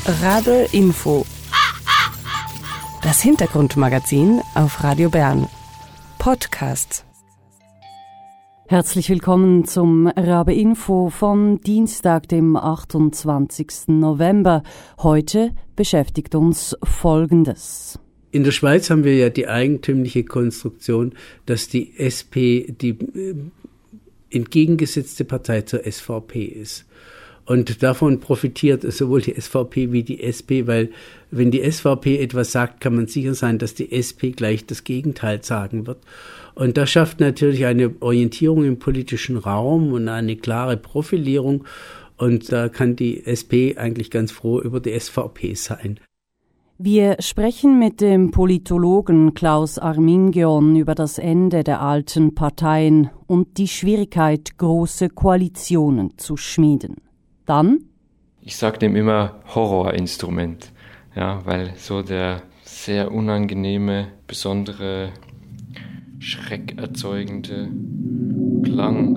Radl Info. Das Hintergrundmagazin auf Radio Bern. Podcast. Herzlich willkommen zum Rabe Info vom Dienstag, dem 28. November. Heute beschäftigt uns Folgendes. In der Schweiz haben wir ja die eigentümliche Konstruktion, dass die SP die entgegengesetzte Partei zur SVP ist. Und davon profitiert sowohl die SVP wie die SP, weil wenn die SVP etwas sagt, kann man sicher sein, dass die SP gleich das Gegenteil sagen wird. Und das schafft natürlich eine Orientierung im politischen Raum und eine klare Profilierung. Und da kann die SP eigentlich ganz froh über die SVP sein. Wir sprechen mit dem Politologen Klaus Armingeon über das Ende der alten Parteien und die Schwierigkeit, große Koalitionen zu schmieden. Dann? Ich sage dem immer Horrorinstrument, ja, weil so der sehr unangenehme, besondere, schreckerzeugende Klang.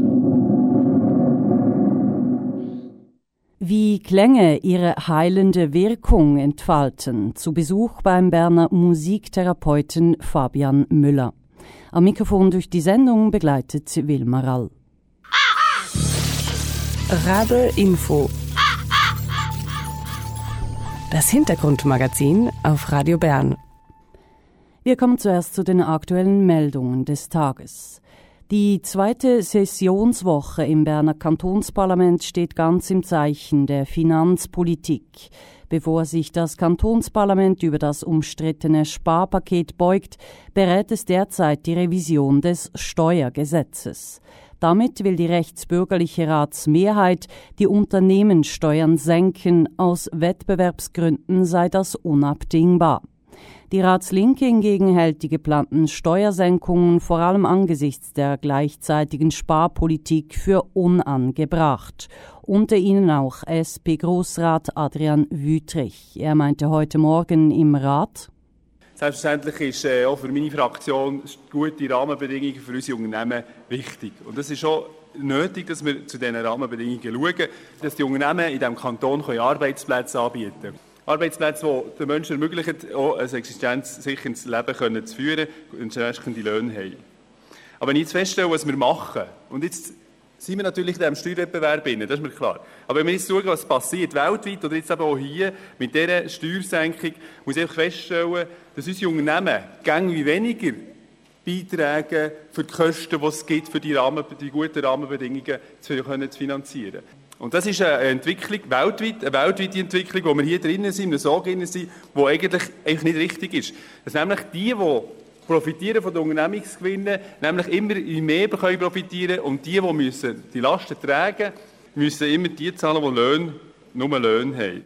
Wie Klänge ihre heilende Wirkung entfalten, zu Besuch beim Berner Musiktherapeuten Fabian Müller. Am Mikrofon durch die Sendung begleitet Wilma Rall. Radl Info. Das Hintergrundmagazin auf Radio Bern. Wir kommen zuerst zu den aktuellen Meldungen des Tages. Die zweite Sessionswoche im Berner Kantonsparlament steht ganz im Zeichen der Finanzpolitik. Bevor sich das Kantonsparlament über das umstrittene Sparpaket beugt, berät es derzeit die Revision des Steuergesetzes. Damit will die rechtsbürgerliche Ratsmehrheit die Unternehmenssteuern senken. Aus Wettbewerbsgründen sei das unabdingbar. Die Ratslinke hingegen hält die geplanten Steuersenkungen vor allem angesichts der gleichzeitigen Sparpolitik für unangebracht. Unter ihnen auch SP-Grossrat Adrian Wüthrich. Er meinte heute Morgen im Rat: Selbstverständlich ist auch für meine Fraktion gute Rahmenbedingungen für unsere Unternehmen wichtig. Und es ist auch nötig, dass wir zu diesen Rahmenbedingungen schauen, dass die Unternehmen in diesem Kanton Arbeitsplätze anbieten können. Arbeitsplätze, die den Menschen ermöglichen, auch ein existenzsicherndes Leben zu führen und entsprechende Löhne haben. Aber wenn ich jetzt feststelle, was wir machen, und jetzt sind wir natürlich in diesem Steuerwettbewerb drin, das ist mir klar. Aber wenn wir jetzt schauen, was passiert weltweit oder jetzt eben auch hier mit dieser Steuersenkung, muss ich einfach feststellen, dass unsere Unternehmen gängig weniger beitragen für die Kosten, die es gibt, für die guten Rahmenbedingungen zu finanzieren. Und das ist eine Entwicklung weltweit, eine weltweite Entwicklung, wo wir hier drinnen sind, in einem Sog drinnen sind, die eigentlich nicht richtig ist. Dass nämlich die profitieren von den Unternehmensgewinnen, nämlich immer mehr profitieren können und die müssen die Lasten tragen, müssen immer die zahlen, die nur Löhne haben.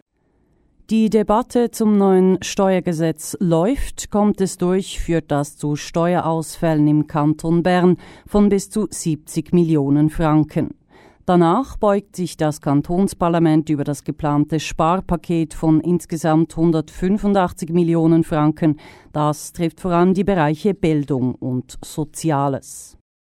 Die Debatte zum neuen Steuergesetz läuft. Kommt es durch, führt das zu Steuerausfällen im Kanton Bern von bis zu 70 Millionen Franken. Danach beugt sich das Kantonsparlament über das geplante Sparpaket von insgesamt 185 Millionen Franken. Das trifft vor allem die Bereiche Bildung und Soziales.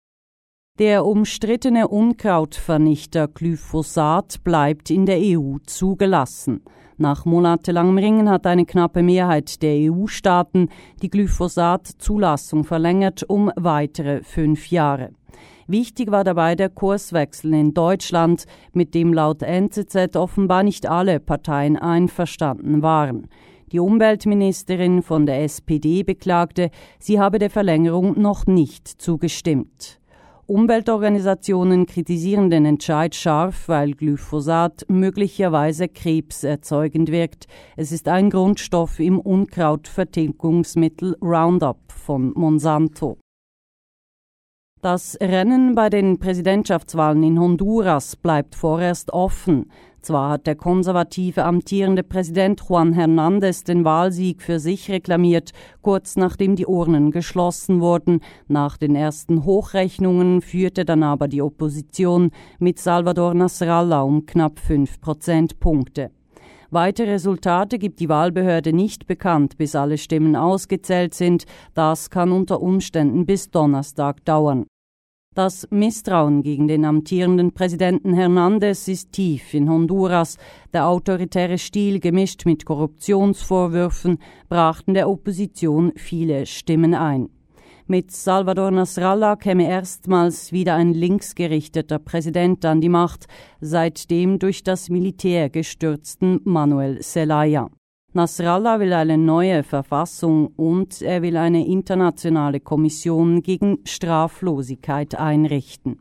Der umstrittene Unkrautvernichter Glyphosat bleibt in der EU zugelassen. Nach monatelangem Ringen hat eine knappe Mehrheit der EU-Staaten die Glyphosat-Zulassung verlängert um weitere 5 Jahre. Wichtig war dabei der Kurswechsel in Deutschland, mit dem laut NZZ offenbar nicht alle Parteien einverstanden waren. Die Umweltministerin von der SPD beklagte, sie habe der Verlängerung noch nicht zugestimmt. Umweltorganisationen kritisieren den Entscheid scharf, weil Glyphosat möglicherweise krebserzeugend wirkt. Es ist ein Grundstoff im Unkrautvertilgungsmittel Roundup von Monsanto. Das Rennen bei den Präsidentschaftswahlen in Honduras bleibt vorerst offen. Zwar hat der konservative amtierende Präsident Juan Hernández den Wahlsieg für sich reklamiert, kurz nachdem die Urnen geschlossen wurden. Nach den ersten Hochrechnungen führte dann aber die Opposition mit Salvador Nasrallah um knapp 5 Prozentpunkte. Weitere Resultate gibt die Wahlbehörde nicht bekannt, bis alle Stimmen ausgezählt sind. Das kann unter Umständen bis Donnerstag dauern. Das Misstrauen gegen den amtierenden Präsidenten Hernández ist tief in Honduras. Der autoritäre Stil, gemischt mit Korruptionsvorwürfen, brachten der Opposition viele Stimmen ein. Mit Salvador Nasrallah käme erstmals wieder ein linksgerichteter Präsident an die Macht, seit dem durch das Militär gestürzten Manuel Zelaya. Nasrallah will eine neue Verfassung und er will eine internationale Kommission gegen Straflosigkeit einrichten.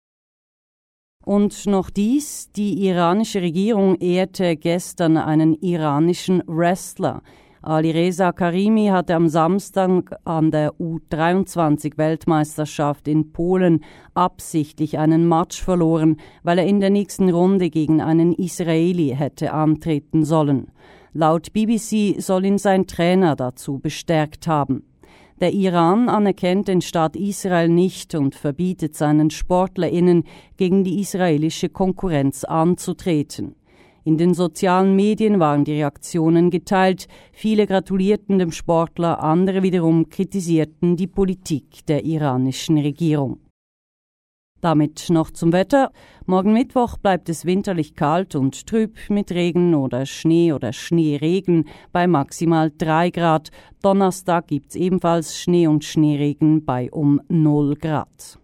Und noch dies: Die iranische Regierung ehrte gestern einen iranischen Wrestler. Alireza Karimi hatte am Samstag an der U23-Weltmeisterschaft in Polen absichtlich einen Match verloren, weil er in der nächsten Runde gegen einen Israeli hätte antreten sollen. Laut BBC soll ihn sein Trainer dazu bestärkt haben. Der Iran anerkennt den Staat Israel nicht und verbietet seinen SportlerInnen, gegen die israelische Konkurrenz anzutreten. In den sozialen Medien waren die Reaktionen geteilt. Viele gratulierten dem Sportler, andere wiederum kritisierten die Politik der iranischen Regierung. Damit noch zum Wetter. Morgen Mittwoch bleibt es winterlich kalt und trüb mit Regen oder Schneeregen bei maximal 3 Grad. Donnerstag gibt's ebenfalls Schnee und Schneeregen bei um 0 Grad.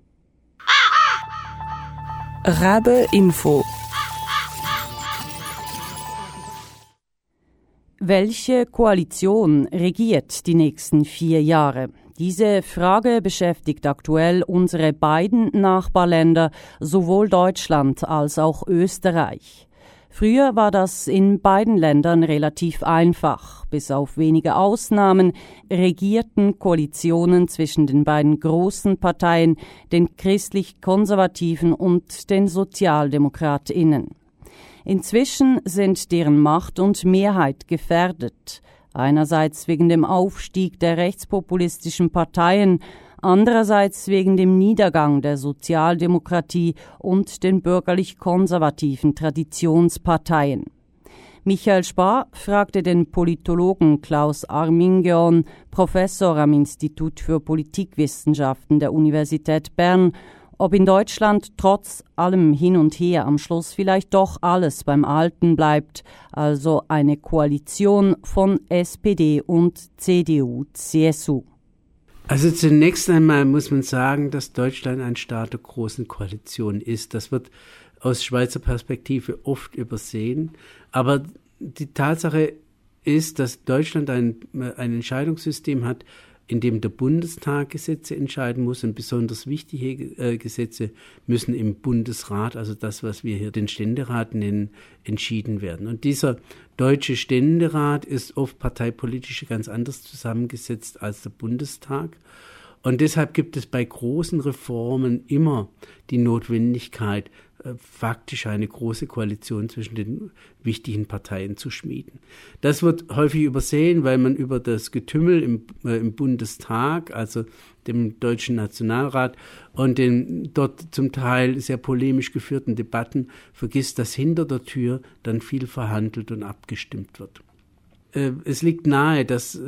Rabe Info. Welche Koalition regiert die nächsten 4 Jahre? Diese Frage beschäftigt aktuell unsere beiden Nachbarländer, sowohl Deutschland als auch Österreich. Früher war das in beiden Ländern relativ einfach. Bis auf wenige Ausnahmen regierten Koalitionen zwischen den beiden großen Parteien, den christlich-konservativen und den SozialdemokratInnen. Inzwischen sind deren Macht und Mehrheit gefährdet. Einerseits wegen dem Aufstieg der rechtspopulistischen Parteien, andererseits wegen dem Niedergang der Sozialdemokratie und den bürgerlich-konservativen Traditionsparteien. Michael Spar fragte den Politologen Klaus Armingeon, Professor am Institut für Politikwissenschaften der Universität Bern, ob in Deutschland trotz allem Hin und Her am Schluss vielleicht doch alles beim Alten bleibt, also eine Koalition von SPD und CDU-CSU. Also zunächst einmal muss man sagen, dass Deutschland ein Staat der großen Koalition ist. Das wird aus Schweizer Perspektive oft übersehen. Aber die Tatsache ist, dass Deutschland ein Entscheidungssystem hat, in dem der Bundestag Gesetze entscheiden muss, und besonders wichtige Gesetze müssen im Bundesrat, also das, was wir hier den Ständerat nennen, entschieden werden. Und dieser deutsche Ständerat ist oft parteipolitisch ganz anders zusammengesetzt als der Bundestag. Und deshalb gibt es bei großen Reformen immer die Notwendigkeit, faktisch eine große Koalition zwischen den wichtigen Parteien zu schmieden. Das wird häufig übersehen, weil man über das Getümmel im Bundestag, also dem Deutschen Nationalrat, und den dort zum Teil sehr polemisch geführten Debatten vergisst, dass hinter der Tür dann viel verhandelt und abgestimmt wird. Es liegt nahe, dass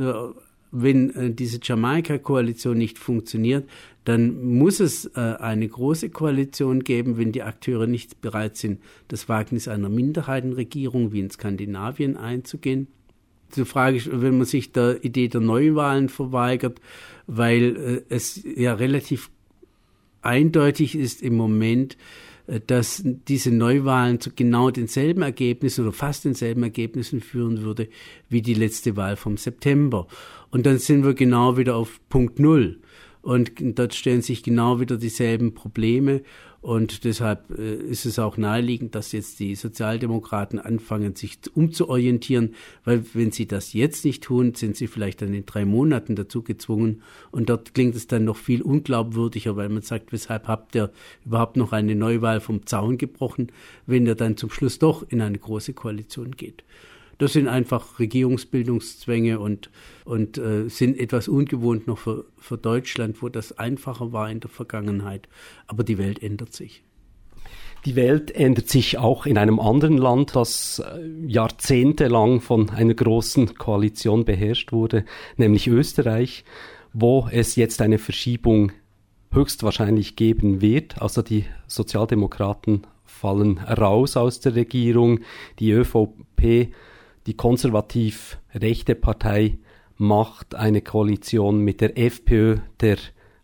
wenn diese Jamaika-Koalition nicht funktioniert, dann muss es eine große Koalition geben, wenn die Akteure nicht bereit sind, das Wagnis einer Minderheitenregierung wie in Skandinavien einzugehen. Die Frage ist, wenn man sich der Idee der Neuwahlen verweigert, weil es ja relativ eindeutig ist im Moment, dass diese Neuwahlen zu genau denselben Ergebnissen oder fast denselben Ergebnissen führen würde wie die letzte Wahl vom September. Und dann sind wir genau wieder auf Punkt Null. Und dort stellen sich genau wieder dieselben Probleme. Und deshalb ist es auch naheliegend, dass jetzt die Sozialdemokraten anfangen, sich umzuorientieren, weil wenn sie das jetzt nicht tun, sind sie vielleicht dann in 3 Monaten dazu gezwungen. Und dort klingt es dann noch viel unglaubwürdiger, weil man sagt, weshalb habt ihr überhaupt noch eine Neuwahl vom Zaun gebrochen, wenn ihr dann zum Schluss doch in eine große Koalition geht. Das sind einfach Regierungsbildungszwänge und sind etwas ungewohnt noch für Deutschland, wo das einfacher war in der Vergangenheit. Aber die Welt ändert sich. Die Welt ändert sich auch in einem anderen Land, das jahrzehntelang von einer großen Koalition beherrscht wurde, nämlich Österreich, wo es jetzt eine Verschiebung höchstwahrscheinlich geben wird. Also die Sozialdemokraten fallen raus aus der Regierung. Die ÖVP, die konservativ-rechte Partei, macht eine Koalition mit der FPÖ, der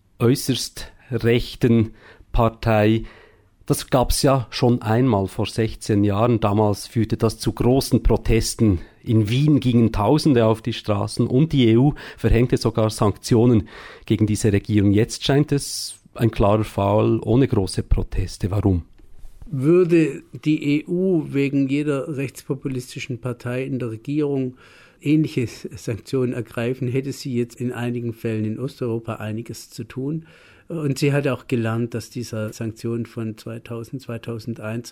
äußerst rechten Partei. Das gab es ja schon einmal vor 16 Jahren. Damals führte das zu großen Protesten. In Wien gingen Tausende auf die Straßen und die EU verhängte sogar Sanktionen gegen diese Regierung. Jetzt scheint es ein klarer Fall ohne große Proteste. Warum? Würde die EU wegen jeder rechtspopulistischen Partei in der Regierung ähnliche Sanktionen ergreifen, hätte sie jetzt in einigen Fällen in Osteuropa einiges zu tun. Und sie hat auch gelernt, dass diese Sanktionen von 2000, 2001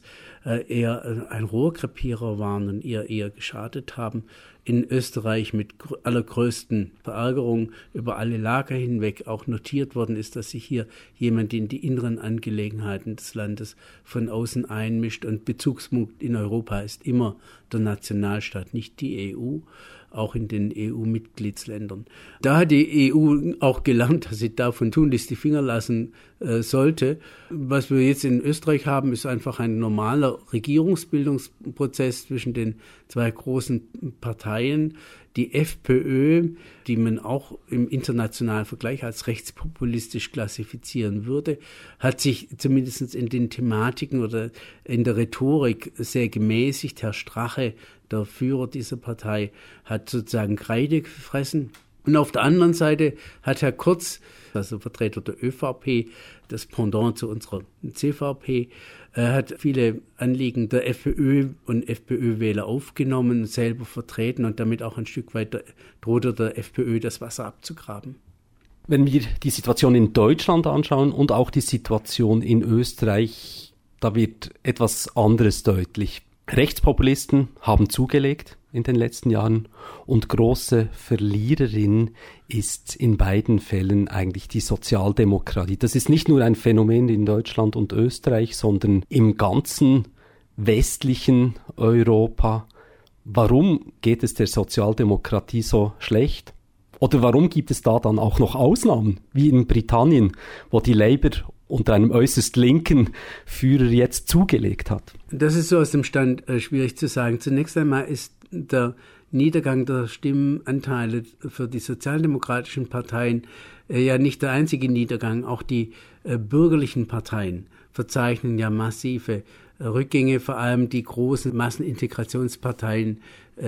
eher ein Rohrkrepierer waren und ihr eher geschadet haben. In Österreich mit allergrößten Verärgerung über alle Lager hinweg auch notiert worden ist, dass sich hier jemand in die inneren Angelegenheiten des Landes von außen einmischt. Und Bezugspunkt in Europa ist immer der Nationalstaat, nicht die EU, auch in den EU-Mitgliedsländern. Da hat die EU auch gelernt, dass sie davon tunlichst die Finger lassen sollte. Was wir jetzt in Österreich haben, ist einfach ein normaler Regierungsbildungsprozess zwischen den zwei großen Parteien. Die FPÖ, die man auch im internationalen Vergleich als rechtspopulistisch klassifizieren würde, hat sich zumindest in den Thematiken oder in der Rhetorik sehr gemäßigt. Herr Strache, der Führer dieser Partei, hat sozusagen Kreide gefressen. Und auf der anderen Seite hat Herr Kurz, also Vertreter der ÖVP, das Pendant zu unserer CVP, hat viele Anliegen der FPÖ und FPÖ-Wähler aufgenommen, selber vertreten und damit auch ein Stück weit drohte der FPÖ das Wasser abzugraben. Wenn wir die Situation in Deutschland anschauen und auch die Situation in Österreich, da wird etwas anderes deutlich. Rechtspopulisten haben zugelegt in den letzten Jahren und große Verliererin ist in beiden Fällen eigentlich die Sozialdemokratie. Das ist nicht nur ein Phänomen in Deutschland und Österreich, sondern im ganzen westlichen Europa. Warum geht es der Sozialdemokratie so schlecht? Oder warum gibt es da dann auch noch Ausnahmen, wie in Britannien, wo die Labour unter einem äußerst linken Führer jetzt zugelegt hat? Das ist so aus dem Stand schwierig zu sagen. Zunächst einmal ist der Niedergang der Stimmenanteile für die sozialdemokratischen Parteien ja nicht der einzige Niedergang. Auch die bürgerlichen Parteien verzeichnen ja massive Rückgänge, vor allem die großen Massenintegrationsparteien,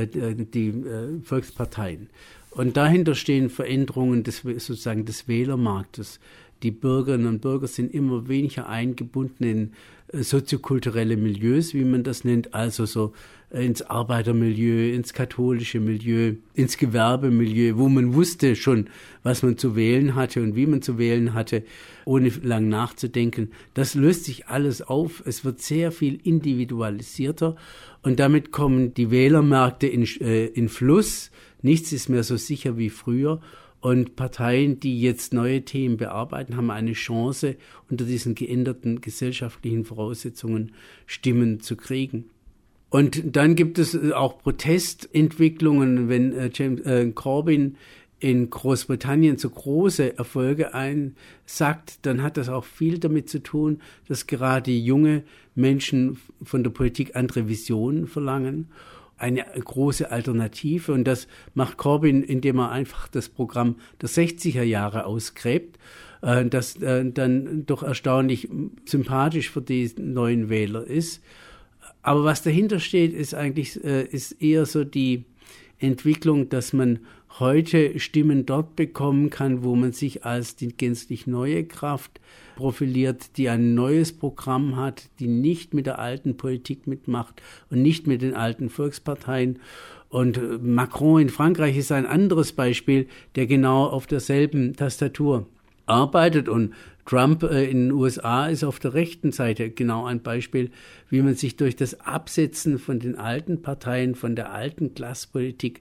die Volksparteien. Und dahinter stehen Veränderungen des Wählermarktes. Die Bürgerinnen und Bürger sind immer weniger eingebunden in soziokulturelle Milieus, wie man das nennt, also so ins Arbeitermilieu, ins katholische Milieu, ins Gewerbemilieu, wo man wusste schon, was man zu wählen hatte und wie man zu wählen hatte, ohne lang nachzudenken. Das löst sich alles auf. Es wird sehr viel individualisierter und damit kommen die Wählermärkte in Fluss. Nichts ist mehr so sicher wie früher. Und Parteien, die jetzt neue Themen bearbeiten, haben eine Chance, unter diesen geänderten gesellschaftlichen Voraussetzungen Stimmen zu kriegen. Und dann gibt es auch Protestentwicklungen, wenn James Corbyn in Großbritannien so große Erfolge einsackt, dann hat das auch viel damit zu tun, dass gerade junge Menschen von der Politik andere Visionen verlangen. Eine große Alternative und das macht Corbyn, indem er einfach das Programm der 60er Jahre ausgräbt, das dann doch erstaunlich sympathisch für die neuen Wähler ist. Aber was dahinter steht, ist eher so die Entwicklung, dass man heute Stimmen dort bekommen kann, wo man sich als die gänzlich neue Kraft profiliert, die ein neues Programm hat, die nicht mit der alten Politik mitmacht und nicht mit den alten Volksparteien. Und Macron in Frankreich ist ein anderes Beispiel, der genau auf derselben Tastatur arbeitet. Und Trump in den USA ist auf der rechten Seite genau ein Beispiel, wie man sich durch das Absetzen von den alten Parteien, von der alten Klasspolitik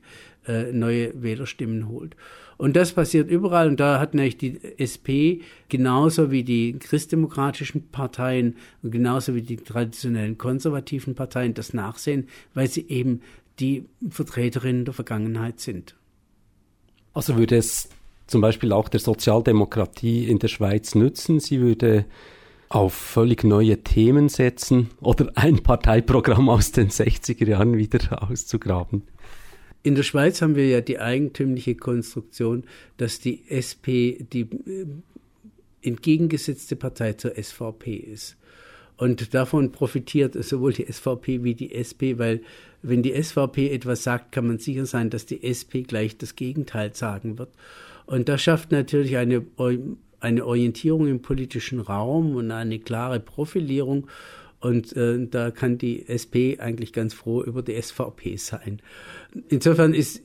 neue Wählerstimmen holt. Und das passiert überall. Und da hat nämlich die SP genauso wie die christdemokratischen Parteien und genauso wie die traditionellen konservativen Parteien das Nachsehen, weil sie eben die Vertreterinnen der Vergangenheit sind. Also würde es zum Beispiel auch der Sozialdemokratie in der Schweiz nützen. Sie würde auf völlig neue Themen setzen oder ein Parteiprogramm aus den 60er Jahren wieder auszugraben. In der Schweiz haben wir ja die eigentümliche Konstruktion, dass die SP die entgegengesetzte Partei zur SVP ist. Und davon profitiert sowohl die SVP wie die SP, weil wenn die SVP etwas sagt, kann man sicher sein, dass die SP gleich das Gegenteil sagen wird. Und das schafft natürlich eine Orientierung im politischen Raum und eine klare Profilierung. Und da kann die SP eigentlich ganz froh über die SVP sein. Insofern ist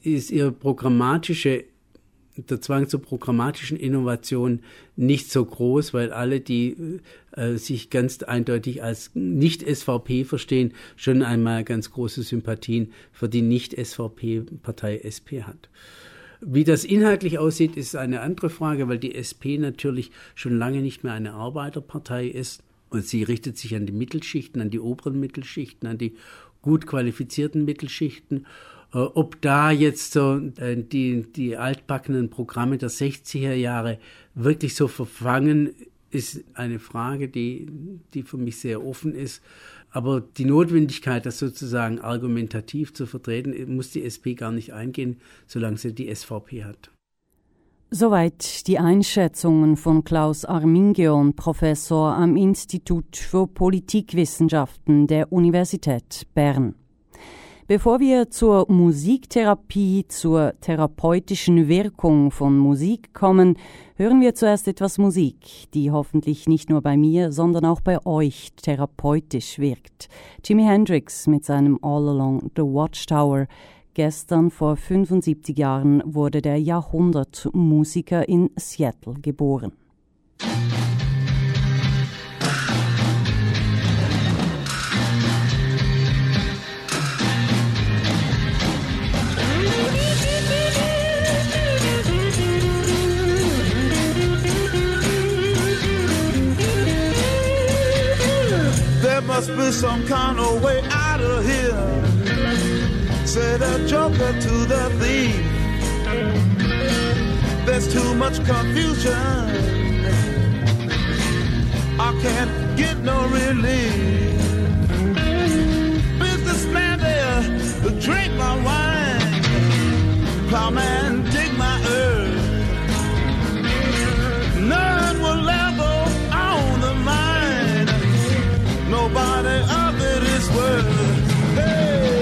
der Zwang zur programmatischen Innovation nicht so groß, weil alle, die sich ganz eindeutig als Nicht-SVP verstehen, schon einmal ganz große Sympathien für die Nicht-SVP-Partei SP hat. Wie das inhaltlich aussieht, ist eine andere Frage, weil die SP natürlich schon lange nicht mehr eine Arbeiterpartei ist. Und sie richtet sich an die Mittelschichten, an die oberen Mittelschichten, an die gut qualifizierten Mittelschichten. Ob da jetzt so die altbackenen Programme der 60er Jahre wirklich so verfangen, ist eine Frage, die für mich sehr offen ist. Aber die Notwendigkeit, das sozusagen argumentativ zu vertreten, muss die SP gar nicht eingehen, solange sie die SVP hat. Soweit die Einschätzungen von Klaus Armingeon, Professor am Institut für Politikwissenschaften der Universität Bern. Bevor wir zur Musiktherapie, zur therapeutischen Wirkung von Musik kommen, hören wir zuerst etwas Musik, die hoffentlich nicht nur bei mir, sondern auch bei euch therapeutisch wirkt. Jimi Hendrix mit seinem All Along the Watchtower. Gestern vor 75 Jahren wurde der Jahrhundertmusiker in Seattle geboren. There must be some kind of way out of here, said a joker to the thief. There's too much confusion, I can't get no relief. Businessman there, drink my wine. Plowman, dig my earth. None will ever own the mine. Nobody of it is worth. Hey.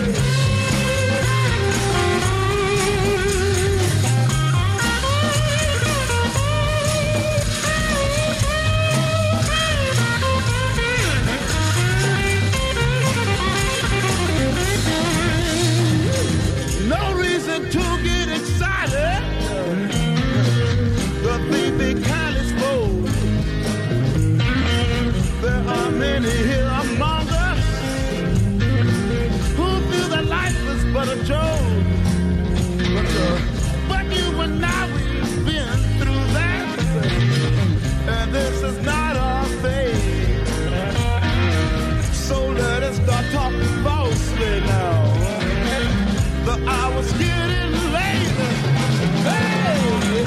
No reason to get excited. The baby kind is full. There are many here among us who feel that life is but a joke. But you and I, we've been through that, and this is not our fate. So let us start talking falsely now. The hour's getting late. Hey!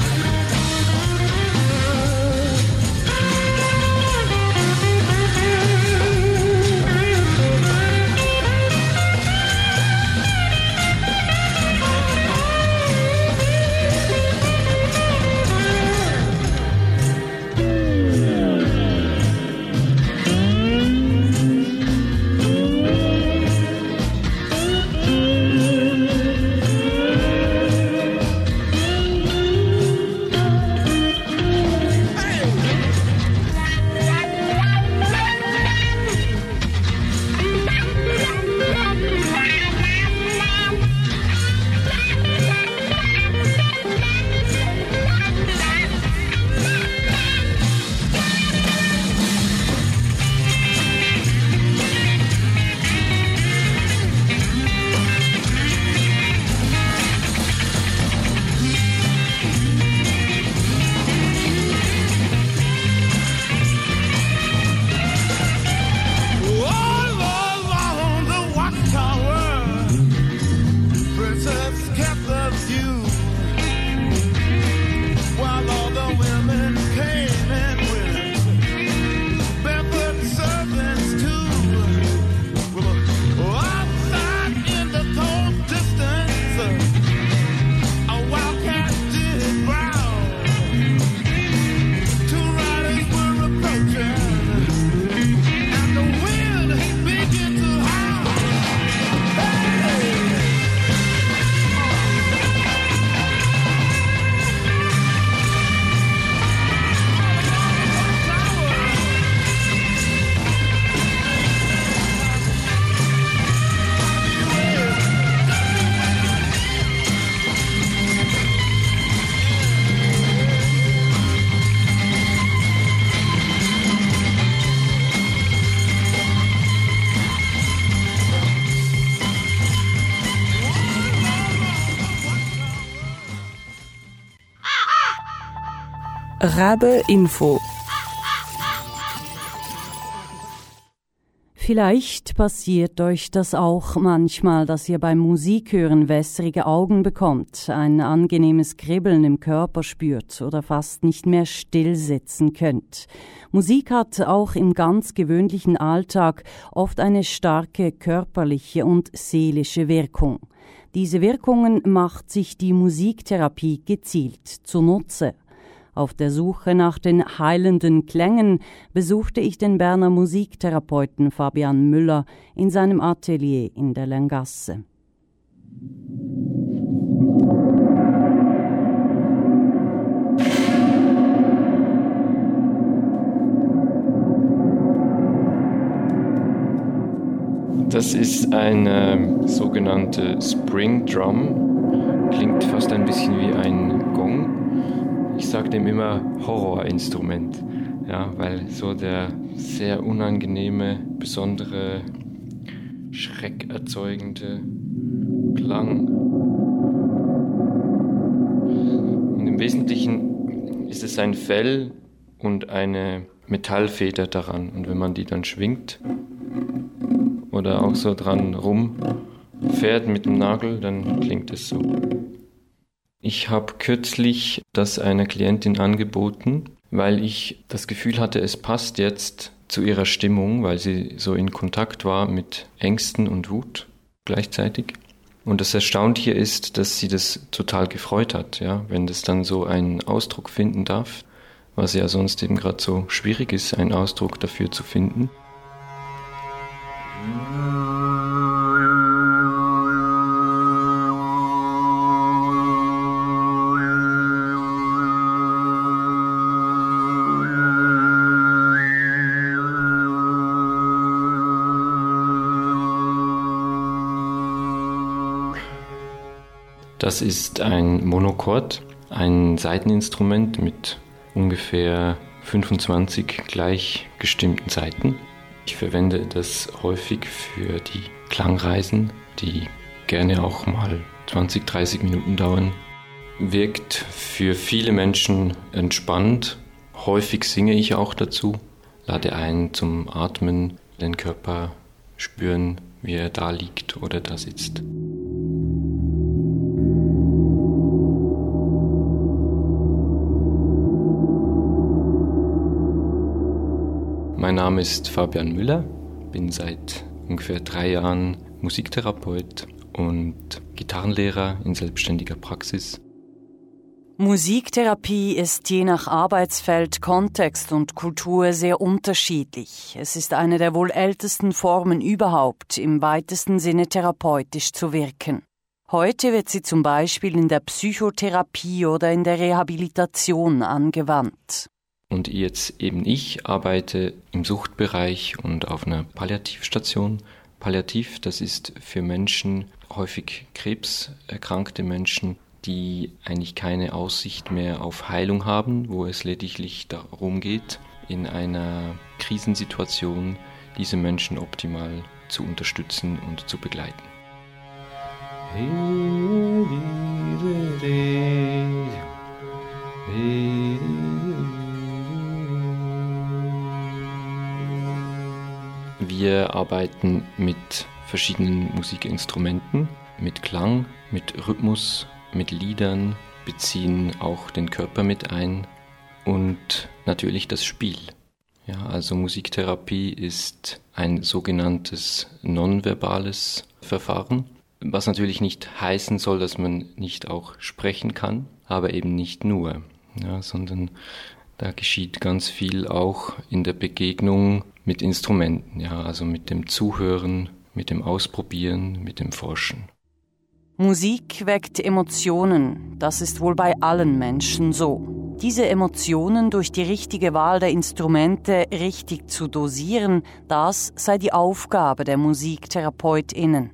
Rabe Info. Vielleicht passiert euch das auch manchmal, dass ihr beim Musikhören wässrige Augen bekommt, ein angenehmes Kribbeln im Körper spürt oder fast nicht mehr still sitzen könnt. Musik hat auch im ganz gewöhnlichen Alltag oft eine starke körperliche und seelische Wirkung. Diese Wirkungen macht sich die Musiktherapie gezielt zunutze. Auf der Suche nach den heilenden Klängen besuchte ich den Berner Musiktherapeuten Fabian Müller in seinem Atelier in der Lengasse. Das ist eine sogenannte Spring Drum. Klingt fast ein bisschen wie ein Gong. Ich sage dem immer Horrorinstrument, ja, weil so der sehr unangenehme, besondere, schreckerzeugende Klang. Und im Wesentlichen ist es ein Fell und eine Metallfeder daran. Und wenn man die dann schwingt oder auch so dran rumfährt mit dem Nagel, dann klingt es so. Ich habe kürzlich das einer Klientin angeboten, weil ich das Gefühl hatte, es passt jetzt zu ihrer Stimmung, weil sie so in Kontakt war mit Ängsten und Wut gleichzeitig. Und das Erstaunliche ist, dass sie das total gefreut hat, ja, wenn das dann so einen Ausdruck finden darf, was ja sonst eben gerade so schwierig ist, einen Ausdruck dafür zu finden. Das ist ein Monochord, ein Saiteninstrument mit ungefähr 25 gleich gestimmten Saiten. Ich verwende das häufig für die Klangreisen, die gerne auch mal 20, 30 Minuten dauern. Wirkt für viele Menschen entspannt. Häufig singe ich auch dazu, lade ein zum Atmen, den Körper spüren, wie er da liegt oder da sitzt. Mein Name ist Fabian Müller, bin seit ungefähr 3 Jahren Musiktherapeut und Gitarrenlehrer in selbstständiger Praxis. Musiktherapie ist je nach Arbeitsfeld, Kontext und Kultur sehr unterschiedlich. Es ist eine der wohl ältesten Formen überhaupt, im weitesten Sinne therapeutisch zu wirken. Heute wird sie zum Beispiel in der Psychotherapie oder in der Rehabilitation angewandt. Und jetzt eben ich arbeite im Suchtbereich und auf einer Palliativstation. Palliativ, das ist für Menschen, häufig krebserkrankte Menschen, die eigentlich keine Aussicht mehr auf Heilung haben, wo es lediglich darum geht, in einer Krisensituation diese Menschen optimal zu unterstützen und zu begleiten. Wir arbeiten mit verschiedenen Musikinstrumenten, mit Klang, mit Rhythmus, mit Liedern, beziehen auch den Körper mit ein und natürlich das Spiel. Ja, also Musiktherapie ist ein sogenanntes nonverbales Verfahren, was natürlich nicht heißen soll, dass man nicht auch sprechen kann, aber eben nicht nur, ja, sondern da geschieht ganz viel auch in der Begegnung mit Instrumenten, ja, also mit dem Zuhören, mit dem Ausprobieren, mit dem Forschen. Musik weckt Emotionen, das ist wohl bei allen Menschen so. Diese Emotionen durch die richtige Wahl der Instrumente richtig zu dosieren, das sei die Aufgabe der MusiktherapeutInnen.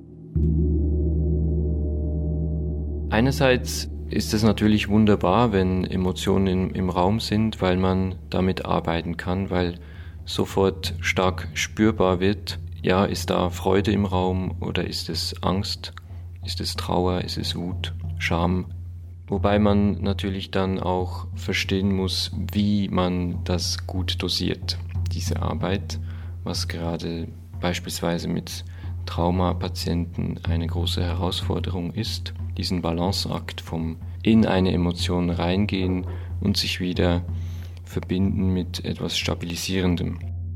Einerseits ist es natürlich wunderbar, wenn Emotionen im Raum sind, weil man damit arbeiten kann, weil sofort stark spürbar wird, ja, ist da Freude im Raum oder ist es Angst, ist es Trauer, ist es Wut, Scham. Wobei man natürlich dann auch verstehen muss, wie man das gut dosiert, diese Arbeit, was gerade beispielsweise mit Traumapatienten eine große Herausforderung ist, diesen Balanceakt vom in eine Emotion reingehen und sich wieder verbinden mit etwas Stabilisierendem.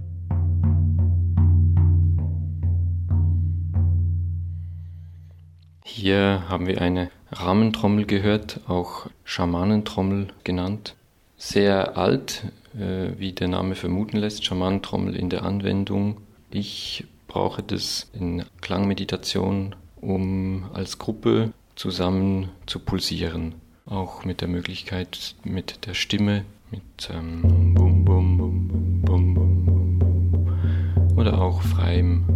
Hier haben wir eine Rahmentrommel gehört, auch Schamanentrommel genannt. Sehr alt, wie der Name vermuten lässt, Schamanentrommel in der Anwendung. Ich brauche das in Klangmeditation, um als Gruppe zusammen zu pulsieren. Auch mit der Möglichkeit, mit der Stimme, mit bum, bum, bum, bum, bum, bum, bum, oder auch freiem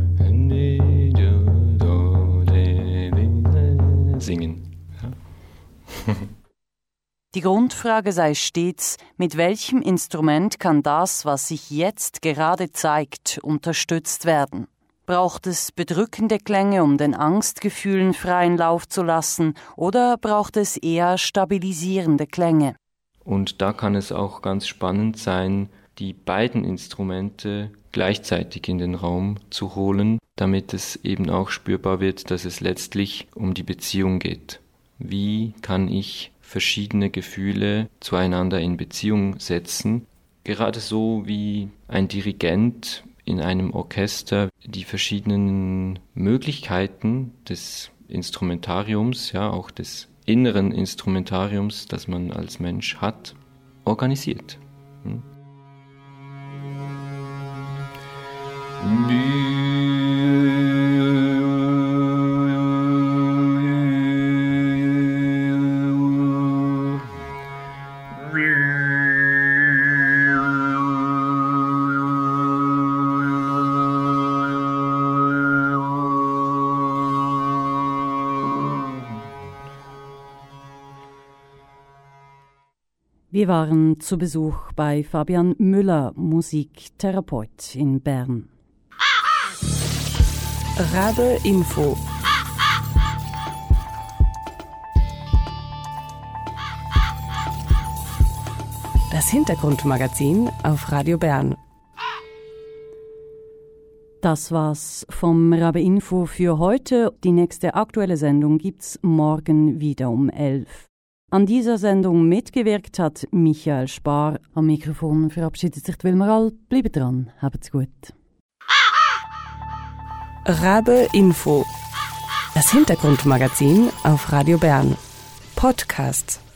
Singen. Ja. Die Grundfrage sei stets, mit welchem Instrument kann das, was sich jetzt gerade zeigt, unterstützt werden? Braucht es bedrückende Klänge, um den Angstgefühlen freien Lauf zu lassen, oder braucht es eher stabilisierende Klänge? Und da kann es auch ganz spannend sein, die beiden Instrumente gleichzeitig in den Raum zu holen, damit es eben auch spürbar wird, dass es letztlich um die Beziehung geht. Wie kann ich verschiedene Gefühle zueinander in Beziehung setzen? Gerade so wie ein Dirigent in einem Orchester die verschiedenen Möglichkeiten des Instrumentariums, ja auch des inneren Instrumentariums, das man als Mensch hat, organisiert. Wir waren zu Besuch bei Fabian Müller, Musiktherapeut in Bern. Rabe Info. Das Hintergrundmagazin auf Radio Bern. Das war's vom Rabe Info für heute. Die nächste aktuelle Sendung gibt's morgen wieder um 11. An dieser Sendung mitgewirkt hat Michael Spar. Am Mikrofon verabschiedet sich Wilmar All. Bleibt dran, habt's gut. Rabe Info. Das Hintergrundmagazin auf Radio Bern. Podcast.